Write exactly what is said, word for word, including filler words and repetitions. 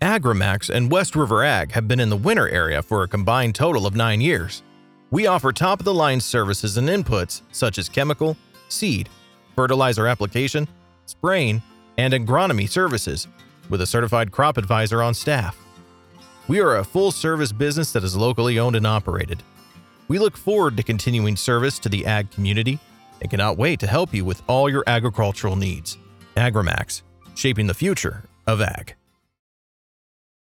Agrimax and West River Ag have been in the winter area for a combined total of nine years. We offer top-of-the-line services and inputs such as chemical, seed, fertilizer application, spraying, and agronomy services, with a certified crop advisor on staff. We are a full-service business that is locally owned and operated. We look forward to continuing service to the ag community and cannot wait to help you with all your agricultural needs. Agrimax, shaping the future of ag.